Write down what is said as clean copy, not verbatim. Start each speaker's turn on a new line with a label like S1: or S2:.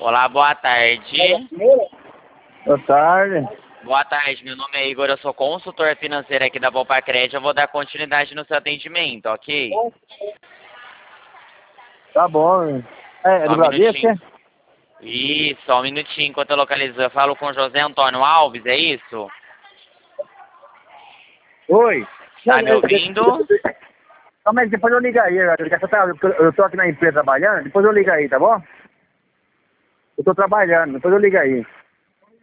S1: Olá, boa tarde.
S2: Boa tarde.
S1: Boa tarde, meu nome é Igor, eu sou consultor financeiro aqui da Poupa Crédito. Eu vou dar continuidade no seu atendimento, ok?
S2: Tá bom. É
S1: Só
S2: do
S1: um
S2: Bradesco, é?
S1: minutinho. Isso, só um minutinho enquanto eu localizo. Eu falo com José Antônio Alves, é isso?
S2: Oi.
S1: Tá me ouvindo?
S2: Calma aí, depois eu ligo aí. Eu tô aqui na empresa trabalhando, depois eu ligo aí, tá bom? Eu tô trabalhando, depois eu ligo aí.